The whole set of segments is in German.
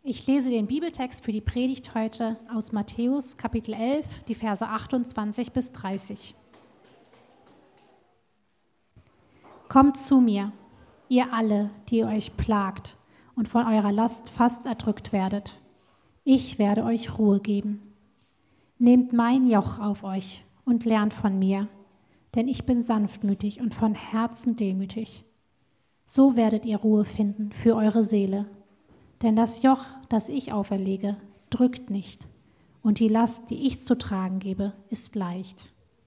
Ich lese den Bibeltext für die Predigt heute aus Matthäus Kapitel 11, die Verse 28 bis 30. Kommt zu mir, ihr alle, die euch plagt und von eurer Last fast erdrückt werdet. Ich werde euch Ruhe geben. Nehmt mein Joch auf euch und lernt von mir, denn ich bin sanftmütig und von Herzen demütig. So werdet ihr Ruhe finden für eure Seele. Denn das Joch, das ich auferlege, drückt nicht, und die Last, die ich zu tragen gebe, ist leicht.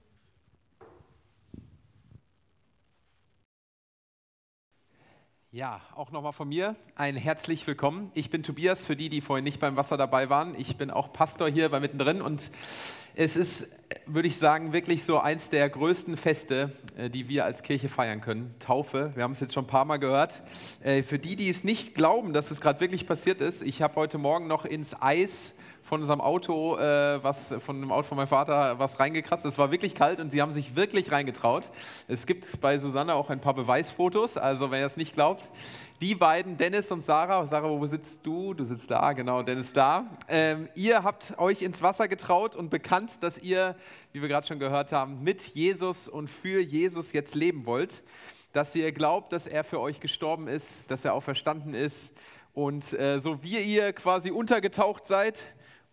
Ja, auch nochmal von mir ein herzlich willkommen. Ich bin Tobias, für die vorhin nicht beim Wasser dabei waren. Ich bin auch Pastor hier bei Mittendrin und es ist, würde ich sagen, wirklich so eins der größten Feste, die wir als Kirche feiern können. Taufe, wir haben es jetzt schon ein paar Mal gehört. Für die es nicht glauben, dass es gerade wirklich passiert ist, ich habe heute Morgen noch ins Eis von unserem Auto, von dem Auto von meinem Vater, was reingekratzt. Es war wirklich kalt und sie haben sich wirklich reingetraut. Es gibt bei Susanne auch ein paar Beweisfotos, also wenn ihr es nicht glaubt. Die beiden, Dennis und Sarah. Sarah, wo sitzt du? Du sitzt da, genau, Dennis da. Ihr habt euch ins Wasser getraut und bekannt, dass ihr, wie wir gerade schon gehört haben, mit Jesus und für Jesus jetzt leben wollt. Dass ihr glaubt, dass er für euch gestorben ist, dass er auferstanden ist. Und so wie ihr quasi untergetaucht seid,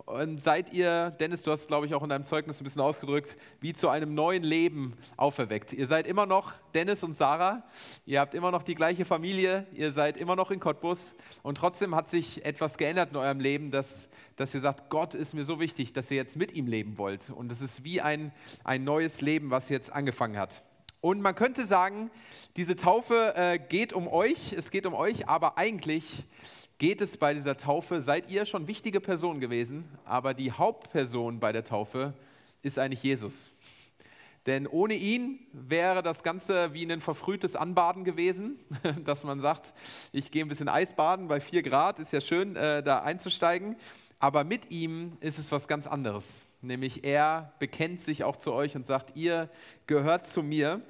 seid ihr, Dennis, du hast es, glaube ich, auch in deinem Zeugnis ein bisschen ausgedrückt, wie zu einem neuen Leben auferweckt. Ihr seid immer noch Dennis und Sarah, ihr habt immer noch die gleiche Familie, ihr seid immer noch in Cottbus und trotzdem hat sich etwas geändert in eurem Leben, dass ihr sagt, Gott ist mir so wichtig, dass ihr jetzt mit ihm leben wollt. Und es ist wie ein neues Leben, was jetzt angefangen hat. Und man könnte sagen, diese Taufe geht um euch, es geht um euch, aber eigentlich geht es bei dieser Taufe, seid ihr schon wichtige Personen gewesen, aber die Hauptperson bei der Taufe ist eigentlich Jesus. Denn ohne ihn wäre das Ganze wie ein verfrühtes Anbaden gewesen, dass man sagt, ich gehe ein bisschen Eisbaden bei 4 Grad, ist ja schön, da einzusteigen. Aber mit ihm ist es was ganz anderes, nämlich er bekennt sich auch zu euch und sagt, ihr gehört zu mir.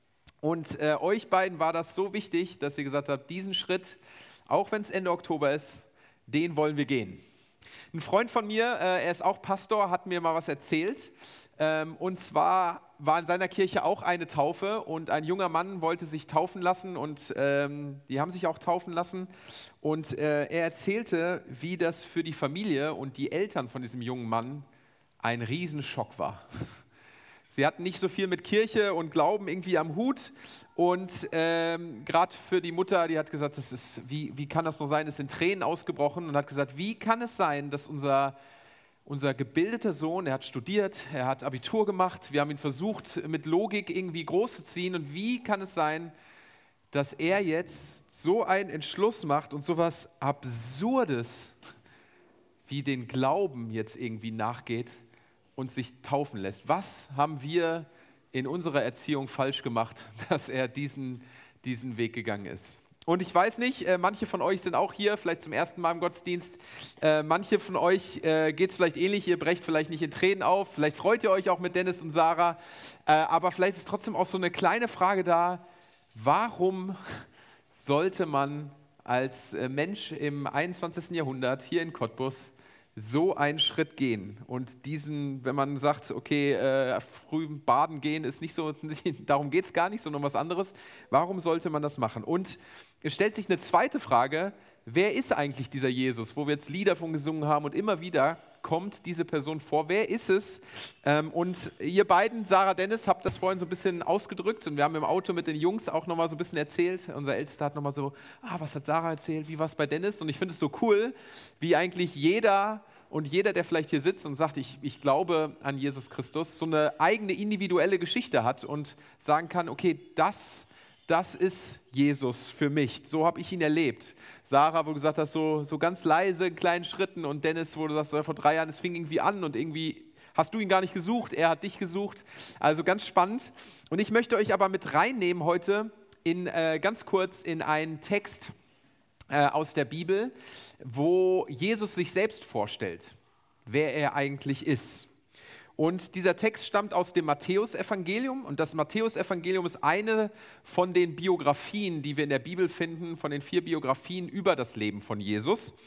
Und euch beiden war das so wichtig, dass ihr gesagt habt, diesen Schritt, auch wenn es Ende Oktober ist, den wollen wir gehen. Ein Freund von mir, er ist auch Pastor, hat mir mal was erzählt. Und zwar war in seiner Kirche auch eine Taufe und ein junger Mann wollte sich taufen lassen und die haben sich auch taufen lassen. Und er erzählte, wie das für die Familie und die Eltern von diesem jungen Mann ein Riesenschock war. Sie hatten nicht so viel mit Kirche und Glauben irgendwie am Hut und gerade für die Mutter, die hat gesagt, wie kann das so sein, ist in Tränen ausgebrochen und hat gesagt, wie kann es sein, dass unser gebildeter Sohn, er hat studiert, er hat Abitur gemacht, wir haben ihn versucht mit Logik irgendwie groß zu ziehen und wie kann es sein, dass er jetzt so einen Entschluss macht und sowas Absurdes wie den Glauben jetzt irgendwie nachgeht und sich taufen lässt. Was haben wir in unserer Erziehung falsch gemacht, dass er diesen Weg gegangen ist? Und ich weiß nicht, manche von euch sind auch hier, vielleicht zum ersten Mal im Gottesdienst. Manche von euch geht es vielleicht ähnlich, ihr brecht vielleicht nicht in Tränen auf, vielleicht freut ihr euch auch mit Dennis und Sarah, aber vielleicht ist trotzdem auch so eine kleine Frage da, warum sollte man als Mensch im 21. Jahrhundert hier in Cottbus so einen Schritt gehen und wenn man sagt, okay, früh baden gehen ist nicht so, darum geht es gar nicht, sondern um was anderes, warum sollte man das machen? Und es stellt sich eine zweite Frage, wer ist eigentlich dieser Jesus, wo wir jetzt Lieder von gesungen haben und immer wieder kommt diese Person vor, wer ist es? Und ihr beiden, Sarah, Dennis, habt das vorhin so ein bisschen ausgedrückt und wir haben im Auto mit den Jungs auch nochmal so ein bisschen erzählt, unser Ältester hat nochmal so, was hat Sarah erzählt, wie war es bei Dennis? Und ich finde es so cool, wie eigentlich jeder, der vielleicht hier sitzt und sagt, ich glaube an Jesus Christus, so eine eigene individuelle Geschichte hat und sagen kann, okay, das ist Jesus für mich, so habe ich ihn erlebt. Sarah, wo du gesagt hast, so ganz leise, in kleinen Schritten und Dennis, wo du sagst, vor 3 Jahren, es fing irgendwie an und irgendwie hast du ihn gar nicht gesucht, er hat dich gesucht, also ganz spannend. Und ich möchte euch aber mit reinnehmen heute ganz kurz in einen Text aus der Bibel, wo Jesus sich selbst vorstellt, wer er eigentlich ist. Und dieser Text stammt aus dem Matthäusevangelium und das Matthäusevangelium ist eine von den Biografien, die wir in der Bibel finden, von den 4 Biografien über das Leben von Jesus.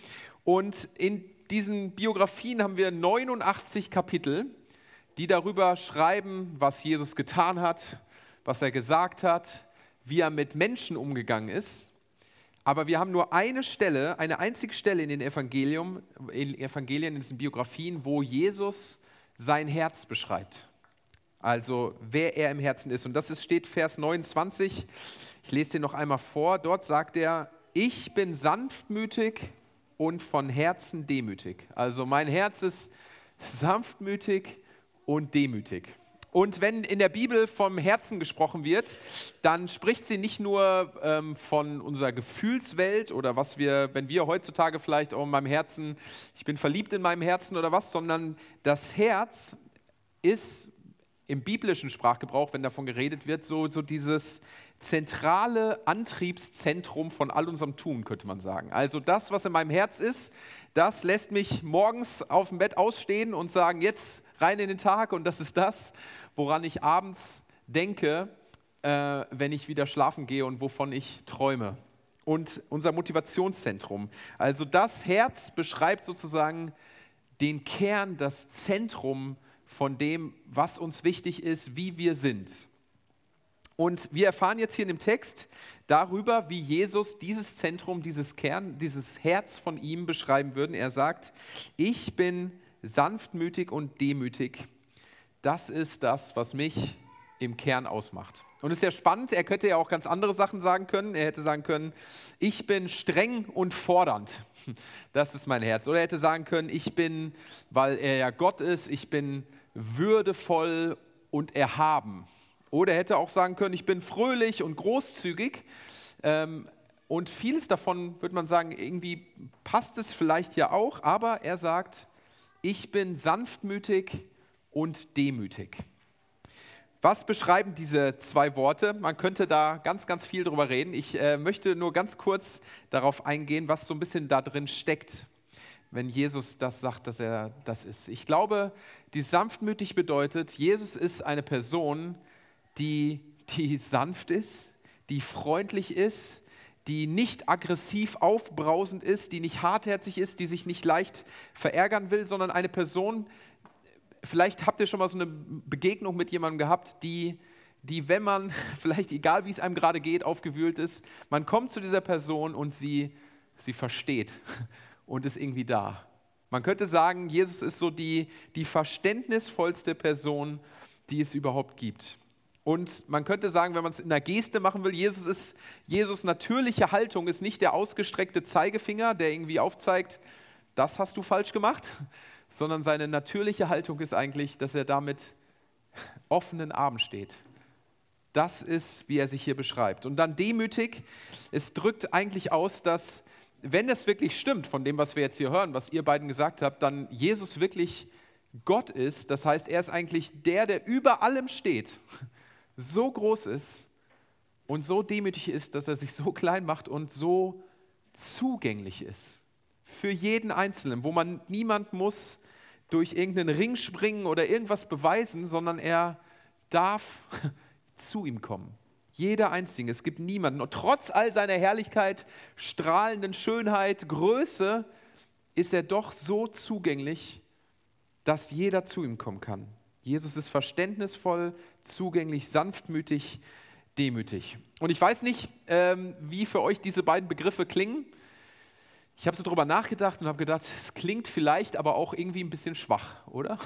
Und in diesen Biografien haben wir 89 Kapitel, die darüber schreiben, was Jesus getan hat, was er gesagt hat, wie er mit Menschen umgegangen ist. Aber wir haben nur eine Stelle, eine einzige Stelle in den Evangelien, in diesen Biografien, wo Jesus sein Herz beschreibt. Also wer er im Herzen ist. Und das steht Vers 29. Ich lese den noch einmal vor. Dort sagt er, ich bin sanftmütig und von Herzen demütig. Also mein Herz ist sanftmütig und demütig. Und wenn in der Bibel vom Herzen gesprochen wird, dann spricht sie nicht nur von unserer Gefühlswelt oder wenn wir heutzutage vielleicht auch in meinem Herzen, ich bin verliebt in meinem Herzen oder was, sondern das Herz ist im biblischen Sprachgebrauch, wenn davon geredet wird, so dieses zentrale Antriebszentrum von all unserem Tun, könnte man sagen. Also das, was in meinem Herz ist, das lässt mich morgens auf dem Bett ausstehen und sagen, jetzt rein in den Tag, und das ist das, woran ich abends denke, wenn ich wieder schlafen gehe und wovon ich träume. Und unser Motivationszentrum. Also das Herz beschreibt sozusagen den Kern, das Zentrum von dem, was uns wichtig ist, wie wir sind. Und wir erfahren jetzt hier in dem Text darüber, wie Jesus dieses Zentrum, dieses Kern, dieses Herz von ihm beschreiben würde. Er sagt, ich bin sanftmütig und demütig. Das ist das, was mich im Kern ausmacht. Und es ist ja spannend, er könnte ja auch ganz andere Sachen sagen können. Er hätte sagen können, ich bin streng und fordernd. Das ist mein Herz. Oder er hätte sagen können, ich bin, weil er ja Gott ist, ich bin würdevoll und erhaben. Oder er hätte auch sagen können, ich bin fröhlich und großzügig. Und vieles davon, würde man sagen, irgendwie passt es vielleicht ja auch. Aber er sagt, ich bin sanftmütig und demütig. Was beschreiben diese zwei Worte? Man könnte da ganz, ganz viel drüber reden. Ich möchte nur ganz kurz darauf eingehen, was so ein bisschen da drin steckt, wenn Jesus das sagt, dass er das ist. Ich glaube, die sanftmütig bedeutet, Jesus ist eine Person, die sanft ist, die freundlich ist, die nicht aggressiv aufbrausend ist, die nicht hartherzig ist, die sich nicht leicht verärgern will, sondern eine Person, vielleicht habt ihr schon mal so eine Begegnung mit jemandem gehabt, die wenn man, vielleicht egal wie es einem gerade geht, aufgewühlt ist, man kommt zu dieser Person und sie versteht und ist irgendwie da. Man könnte sagen, Jesus ist so die verständnisvollste Person, die es überhaupt gibt. Und man könnte sagen, wenn man es in einer Geste machen will, Jesus' natürliche Haltung ist nicht der ausgestreckte Zeigefinger, der irgendwie aufzeigt, das hast du falsch gemacht, sondern seine natürliche Haltung ist eigentlich, dass er da mit offenen Armen steht. Das ist, wie er sich hier beschreibt. Und dann demütig, es drückt eigentlich aus, dass, wenn es wirklich stimmt, von dem, was wir jetzt hier hören, was ihr beiden gesagt habt, dann Jesus wirklich Gott ist. Das heißt, er ist eigentlich der über allem steht, so groß ist und so demütig ist, dass er sich so klein macht und so zugänglich ist. Für jeden Einzelnen, wo man niemand muss durch irgendeinen Ring springen oder irgendwas beweisen, sondern er darf zu ihm kommen. Jeder Einzelne, es gibt niemanden. Und trotz all seiner Herrlichkeit, strahlenden Schönheit, Größe, ist er doch so zugänglich, dass jeder zu ihm kommen kann. Jesus ist verständnisvoll, zugänglich, sanftmütig, demütig. Und ich weiß nicht, wie für euch diese beiden Begriffe klingen. Ich habe so drüber nachgedacht und habe gedacht, es klingt vielleicht aber auch irgendwie ein bisschen schwach, oder?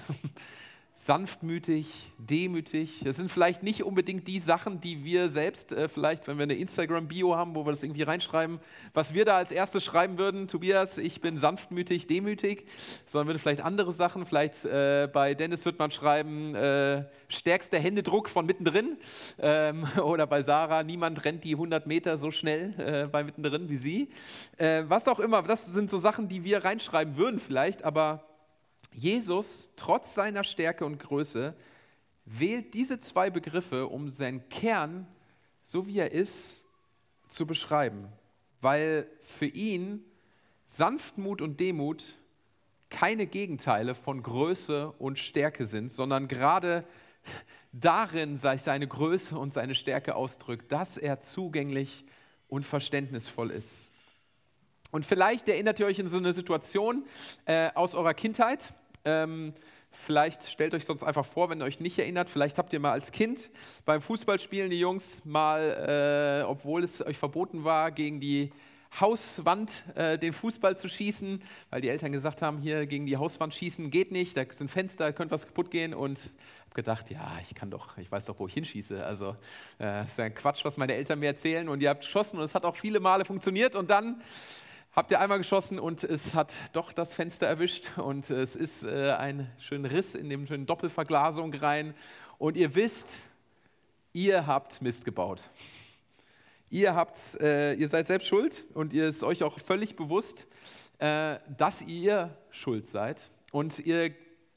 Sanftmütig, demütig. Das sind vielleicht nicht unbedingt die Sachen, die wir selbst vielleicht, wenn wir eine Instagram-Bio haben, wo wir das irgendwie reinschreiben, was wir da als erstes schreiben würden, Tobias, ich bin sanftmütig, demütig, sondern würde vielleicht andere Sachen, vielleicht bei Dennis wird man schreiben, stärkster Händedruck von mittendrin, oder bei Sarah, niemand rennt die 100 Meter so schnell bei mittendrin wie sie. Was auch immer, das sind so Sachen, die wir reinschreiben würden vielleicht, aber Jesus, trotz seiner Stärke und Größe, wählt diese zwei Begriffe, um seinen Kern, so wie er ist, zu beschreiben. Weil für ihn Sanftmut und Demut keine Gegenteile von Größe und Stärke sind, sondern gerade darin sich seine Größe und seine Stärke ausdrückt, dass er zugänglich und verständnisvoll ist. Und vielleicht erinnert ihr euch in so eine Situation aus eurer Kindheit. Vielleicht stellt euch sonst einfach vor, wenn ihr euch nicht erinnert, vielleicht habt ihr mal als Kind beim Fußballspielen die Jungs mal, obwohl es euch verboten war, gegen die Hauswand den Fußball zu schießen, weil die Eltern gesagt haben, hier gegen die Hauswand schießen geht nicht, da sind Fenster, da könnte was kaputt gehen, und habe gedacht, ja, ich weiß doch, wo ich hinschieße. Also ist ja ein Quatsch, was meine Eltern mir erzählen, und ihr habt geschossen und es hat auch viele Male funktioniert, und dann habt ihr einmal geschossen und es hat doch das Fenster erwischt und es ist ein schöner Riss in dem schönen Doppelverglasung rein, und ihr wisst, ihr habt Mist gebaut. Ihr seid selbst schuld, und ihr ist euch auch völlig bewusst, dass ihr schuld seid, und ihr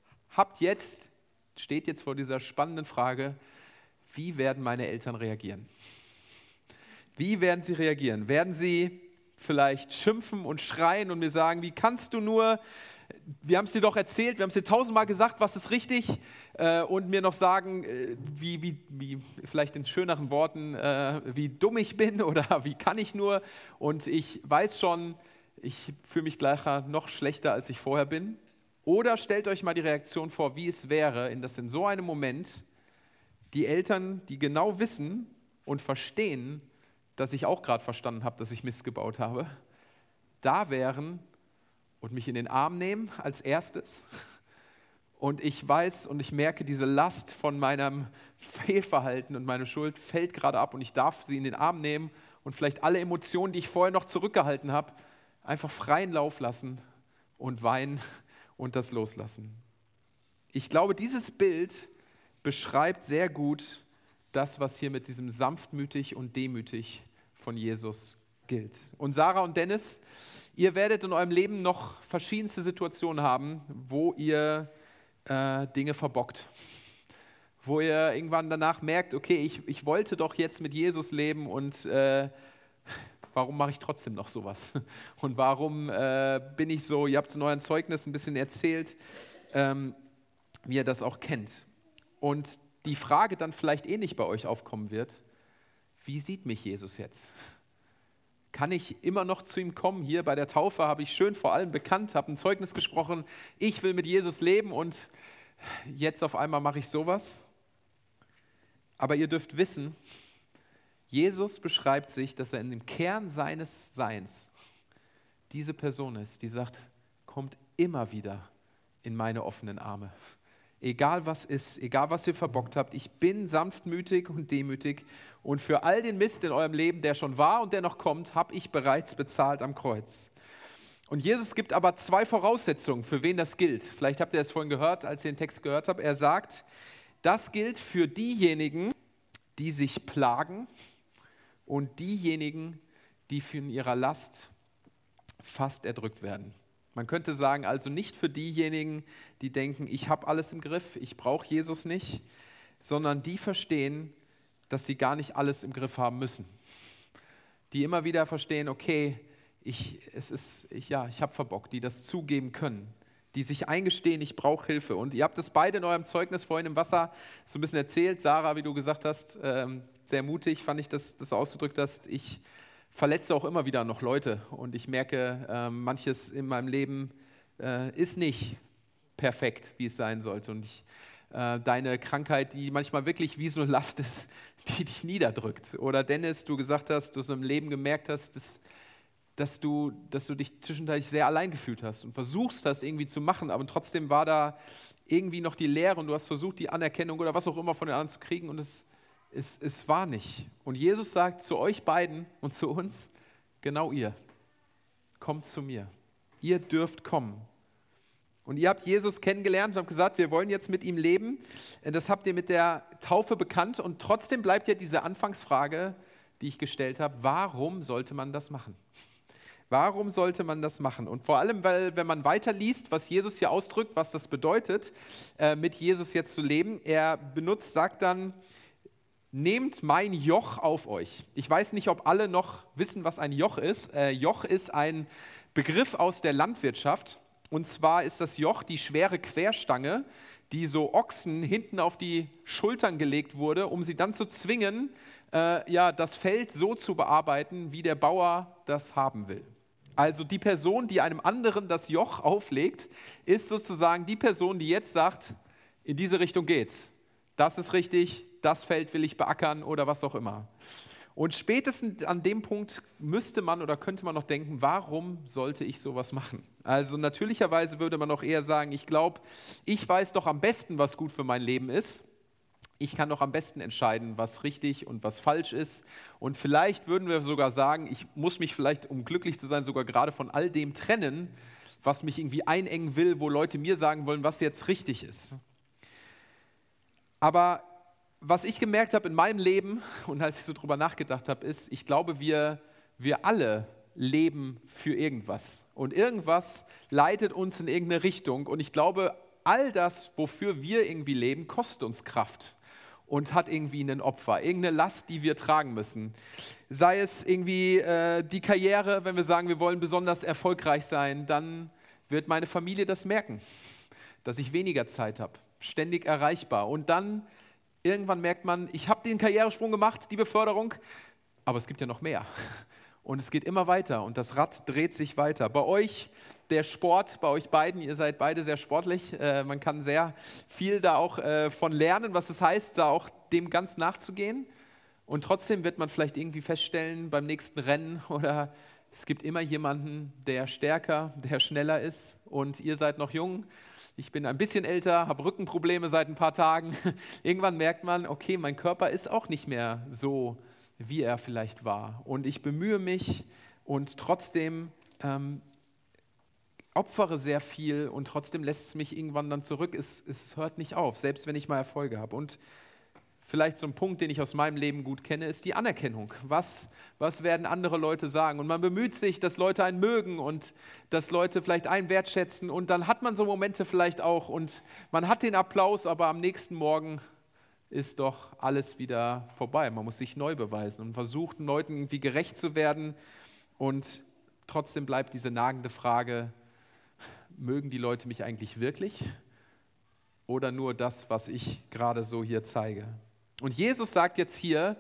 steht jetzt vor dieser spannenden Frage: Wie werden meine Eltern reagieren? Wie werden sie reagieren? Werden sie vielleicht schimpfen und schreien und mir sagen, wie kannst du nur, wir haben es dir doch erzählt, wir haben es dir 1000-mal gesagt, was ist richtig, und mir noch sagen, wie vielleicht in schöneren Worten, wie dumm ich bin oder wie kann ich nur, und ich weiß schon, ich fühle mich gleich noch schlechter, als ich vorher bin. Oder stellt euch mal die Reaktion vor, wie es wäre, dass in so einem Moment die Eltern, die genau wissen und verstehen, dass ich auch gerade verstanden habe, dass ich Mist gebaut habe, da wären und mich in den Arm nehmen als erstes. Und ich weiß und ich merke, diese Last von meinem Fehlverhalten und meiner Schuld fällt gerade ab, und ich darf sie in den Arm nehmen und vielleicht alle Emotionen, die ich vorher noch zurückgehalten habe, einfach freien Lauf lassen und weinen und das loslassen. Ich glaube, dieses Bild beschreibt sehr gut das, was hier mit diesem sanftmütig und demütig von Jesus gilt. Und Sarah und Dennis, ihr werdet in eurem Leben noch verschiedenste Situationen haben, wo ihr Dinge verbockt. Wo ihr irgendwann danach merkt, okay, ich wollte doch jetzt mit Jesus leben, und warum mache ich trotzdem noch sowas? Und warum bin ich so, ihr habt es in euren Zeugnissen ein bisschen erzählt, wie ihr das auch kennt. Und die Frage dann vielleicht ähnlich bei euch aufkommen wird: Wie sieht mich Jesus jetzt? Kann ich immer noch zu ihm kommen? Hier bei der Taufe habe ich schön vor allem bekannt, habe ein Zeugnis gesprochen, ich will mit Jesus leben, und jetzt auf einmal mache ich sowas. Aber ihr dürft wissen, Jesus beschreibt sich, dass er in dem Kern seines Seins diese Person ist, die sagt, kommt immer wieder in meine offenen Arme. Egal was ist, egal was ihr verbockt habt, ich bin sanftmütig und demütig, und für all den Mist in eurem Leben, der schon war und der noch kommt, habe ich bereits bezahlt am Kreuz. Und Jesus gibt aber 2 Voraussetzungen, für wen das gilt. Vielleicht habt ihr es vorhin gehört, als ihr den Text gehört habt. Er sagt, das gilt für diejenigen, die sich plagen, und diejenigen, die von ihrer Last fast erdrückt werden. Man könnte sagen, also nicht für diejenigen, die denken, ich habe alles im Griff, ich brauche Jesus nicht, sondern die verstehen, dass sie gar nicht alles im Griff haben müssen. Die immer wieder verstehen, okay, ich habe verbockt, die das zugeben können, die sich eingestehen, ich brauche Hilfe. Und ihr habt es beide in eurem Zeugnis vorhin im Wasser so ein bisschen erzählt. Sarah, wie du gesagt hast, sehr mutig fand ich, dass du ausgedrückt hast, ich verletze auch immer wieder noch Leute, und ich merke, manches in meinem Leben ist nicht perfekt, wie es sein sollte. Und deine Krankheit, die manchmal wirklich wie so eine Last ist, die dich niederdrückt. Oder Dennis, du gesagt hast, du so im Leben gemerkt hast, dass du dich zwischendurch sehr allein gefühlt hast und versuchst, das irgendwie zu machen, aber trotzdem war da irgendwie noch die Leere, und du hast versucht, die Anerkennung oder was auch immer von den anderen zu kriegen, und es war nicht. Und Jesus sagt zu euch beiden und zu uns, genau ihr, kommt zu mir. Ihr dürft kommen. Und ihr habt Jesus kennengelernt und habt gesagt, wir wollen jetzt mit ihm leben. Das habt ihr mit der Taufe bekannt, und trotzdem bleibt ja diese Anfangsfrage, die ich gestellt habe, warum sollte man das machen? Warum sollte man das machen? Und vor allem, weil, wenn man weiterliest, was Jesus hier ausdrückt, was das bedeutet, mit Jesus jetzt zu leben, sagt dann, nehmt mein Joch auf euch. Ich weiß nicht, ob alle noch wissen, was ein Joch ist. Joch ist ein Begriff aus der Landwirtschaft. Und zwar ist das Joch die schwere Querstange, die so Ochsen hinten auf die Schultern gelegt wurde, um sie dann zu zwingen, das Feld so zu bearbeiten, wie der Bauer das haben will. Also die Person, die einem anderen das Joch auflegt, ist sozusagen die Person, die jetzt sagt, in diese Richtung geht's. Das ist richtig, das Feld will ich beackern oder was auch immer. Und spätestens an dem Punkt müsste man oder könnte man noch denken, warum sollte ich sowas machen? Also natürlicherweise würde man noch eher sagen, ich glaube, ich weiß doch am besten, was gut für mein Leben ist. Ich kann doch am besten entscheiden, was richtig und was falsch ist. Und vielleicht würden wir sogar sagen, ich muss mich vielleicht, um glücklich zu sein, sogar gerade von all dem trennen, was mich irgendwie einengen will, wo Leute mir sagen wollen, was jetzt richtig ist. Aber was ich gemerkt habe in meinem Leben und als ich so drüber nachgedacht habe, ist, ich glaube, wir alle leben für irgendwas. Und irgendwas leitet uns in irgendeine Richtung. Und ich glaube, all das, wofür wir irgendwie leben, kostet uns Kraft und hat irgendwie ein Opfer, irgendeine Last, die wir tragen müssen. Sei es irgendwie die Karriere, wenn wir sagen, wir wollen besonders erfolgreich sein, dann wird meine Familie das merken, dass ich weniger Zeit habe, ständig erreichbar. Und dann irgendwann merkt man, ich habe den Karrieresprung gemacht, die Beförderung, aber es gibt ja noch mehr. Und es geht immer weiter und das Rad dreht sich weiter. Bei euch der Sport, bei euch beiden, ihr seid beide sehr sportlich. Man kann sehr viel da auch von lernen, was es heißt, da auch dem ganz nachzugehen. Und trotzdem wird man vielleicht irgendwie feststellen beim nächsten Rennen oder es gibt immer jemanden, der stärker, der schneller ist und ihr seid noch jung. Ich bin ein bisschen älter, habe Rückenprobleme seit ein paar Tagen. Irgendwann merkt man, okay, mein Körper ist auch nicht mehr so, wie er vielleicht war. Und ich bemühe mich und trotzdem opfere sehr viel und trotzdem lässt es mich irgendwann dann zurück. Es hört nicht auf, selbst wenn ich mal Erfolge habe. Und vielleicht so ein Punkt, den ich aus meinem Leben gut kenne, ist die Anerkennung. Was werden andere Leute sagen? Und man bemüht sich, dass Leute einen mögen und dass Leute vielleicht einen wertschätzen. Und dann hat man so Momente vielleicht auch und man hat den Applaus, aber am nächsten Morgen ist doch alles wieder vorbei. Man muss sich neu beweisen und versucht, den Leuten irgendwie gerecht zu werden. Und trotzdem bleibt diese nagende Frage, mögen die Leute mich eigentlich wirklich oder nur das, was ich gerade so hier zeige? Und Jesus sagt jetzt hier,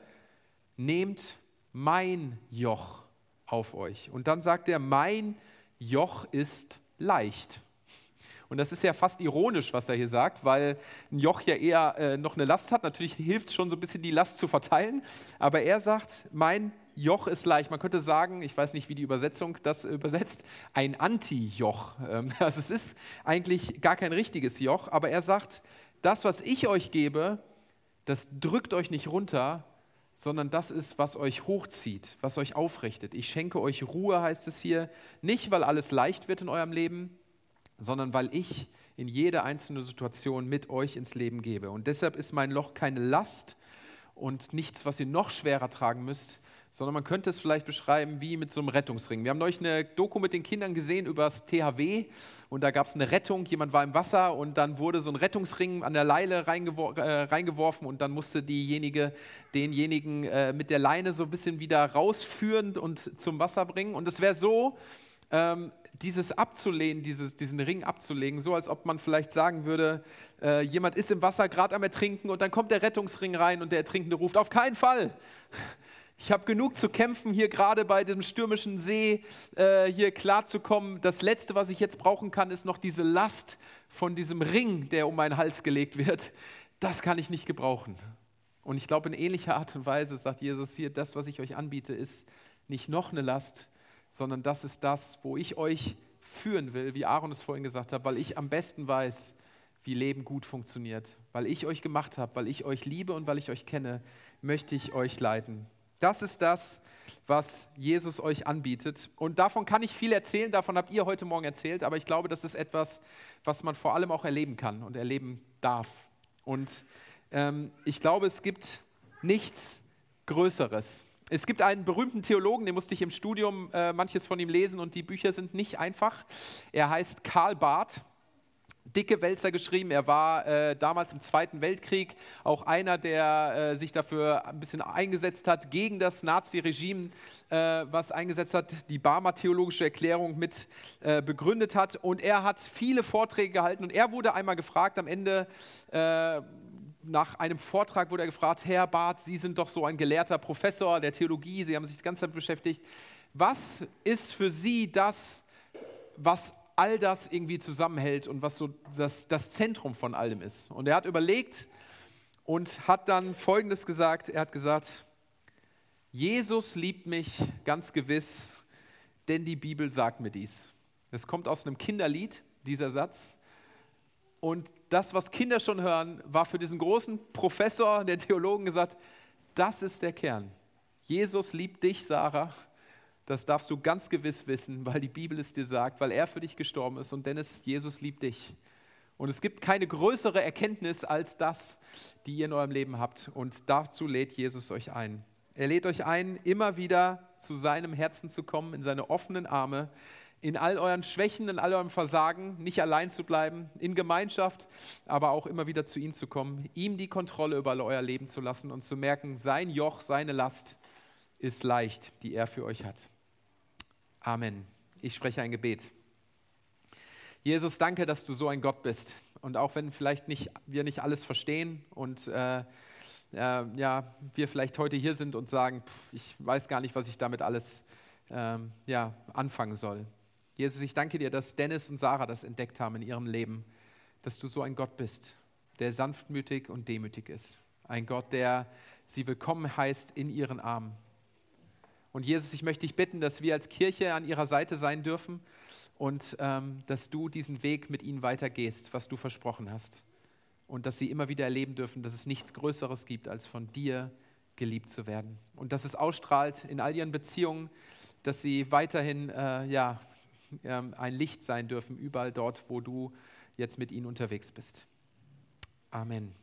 nehmt mein Joch auf euch. Und dann sagt er, mein Joch ist leicht. Und das ist ja fast ironisch, was er hier sagt, weil ein Joch ja eher noch eine Last hat. Natürlich hilft es schon so ein bisschen, die Last zu verteilen. Aber er sagt, mein Joch ist leicht. Man könnte sagen, ich weiß nicht, wie die Übersetzung das übersetzt, ein Anti-Joch. Also es ist eigentlich gar kein richtiges Joch. Aber er sagt, das, was ich euch gebe, das drückt euch nicht runter, sondern das ist, was euch hochzieht, was euch aufrichtet. Ich schenke euch Ruhe, heißt es hier, nicht, weil alles leicht wird in eurem Leben, sondern weil ich in jede einzelne Situation mit euch ins Leben gebe. Und deshalb ist mein Joch keine Last und nichts, was ihr noch schwerer tragen müsst, sondern man könnte es vielleicht beschreiben wie mit so einem Rettungsring. Wir haben neulich eine Doku mit den Kindern gesehen über das THW und da gab es eine Rettung, jemand war im Wasser und dann wurde so ein Rettungsring an der Leine reingeworfen und dann musste denjenigen mit der Leine so ein bisschen wieder rausführen und zum Wasser bringen. Und es wäre so, dieses abzulehnen, diesen Ring abzulegen, so als ob man vielleicht sagen würde, jemand ist im Wasser gerade am Ertrinken und dann kommt der Rettungsring rein und der Ertrinkende ruft, auf keinen Fall! Ich habe genug zu kämpfen, hier gerade bei dem stürmischen See hier klarzukommen. Das Letzte, was ich jetzt brauchen kann, ist noch diese Last von diesem Ring, der um meinen Hals gelegt wird. Das kann ich nicht gebrauchen. Und ich glaube, in ähnlicher Art und Weise sagt Jesus hier, das, was ich euch anbiete, ist nicht noch eine Last, sondern das ist das, wo ich euch führen will, wie Aaron es vorhin gesagt hat, weil ich am besten weiß, wie Leben gut funktioniert. Weil ich euch gemacht habe, weil ich euch liebe und weil ich euch kenne, möchte ich euch leiten. Das ist das, was Jesus euch anbietet. Und davon kann ich viel erzählen, davon habt ihr heute Morgen erzählt, aber ich glaube, das ist etwas, was man vor allem auch erleben kann und erleben darf. Und ich glaube, es gibt nichts Größeres. Es gibt einen berühmten Theologen, den musste ich im Studium manches von ihm lesen und die Bücher sind nicht einfach. Er heißt Karl Barth. Dicke Wälzer geschrieben. Er war damals im Zweiten Weltkrieg auch einer, der sich dafür ein bisschen eingesetzt hat, gegen das Nazi-Regime, was eingesetzt hat, die Barmer Theologische Erklärung mit begründet hat. Und er hat viele Vorträge gehalten und er wurde einmal gefragt, am Ende nach einem Vortrag wurde er gefragt, Herr Barth, Sie sind doch so ein gelehrter Professor der Theologie, Sie haben sich die ganze Zeit beschäftigt. Was ist für sie das, was all das irgendwie zusammenhält und was so das Zentrum von allem ist? Und er hat überlegt und hat dann Folgendes gesagt. Er hat gesagt, Jesus liebt mich ganz gewiss, denn die Bibel sagt mir dies. Das kommt aus einem Kinderlied, dieser Satz. Und das, was Kinder schon hören, war für diesen großen Professor der Theologen gesagt, das ist der Kern. Jesus liebt dich, Sarah. Das darfst du ganz gewiss wissen, weil die Bibel es dir sagt, weil er für dich gestorben ist. Und Dennis, Jesus liebt dich. Und es gibt keine größere Erkenntnis als das, die ihr in eurem Leben habt. Und dazu lädt Jesus euch ein. Er lädt euch ein, immer wieder zu seinem Herzen zu kommen, in seine offenen Arme, in all euren Schwächen, in all eurem Versagen, nicht allein zu bleiben, in Gemeinschaft, aber auch immer wieder zu ihm zu kommen, ihm die Kontrolle über euer Leben zu lassen und zu merken, sein Joch, seine Last ist leicht, die er für euch hat. Amen. Ich spreche ein Gebet. Jesus, danke, dass du so ein Gott bist. Und auch wenn vielleicht wir nicht alles verstehen und wir vielleicht heute hier sind und sagen, ich weiß gar nicht, was ich damit alles anfangen soll. Jesus, ich danke dir, dass Dennis und Sarah das entdeckt haben in ihrem Leben, dass du so ein Gott bist, der sanftmütig und demütig ist. Ein Gott, der sie willkommen heißt in ihren Armen. Und Jesus, ich möchte dich bitten, dass wir als Kirche an ihrer Seite sein dürfen und dass du diesen Weg mit ihnen weitergehst, was du versprochen hast. Und dass sie immer wieder erleben dürfen, dass es nichts Größeres gibt, als von dir geliebt zu werden. Und dass es ausstrahlt in all ihren Beziehungen, dass sie weiterhin ein Licht sein dürfen, überall dort, wo du jetzt mit ihnen unterwegs bist. Amen.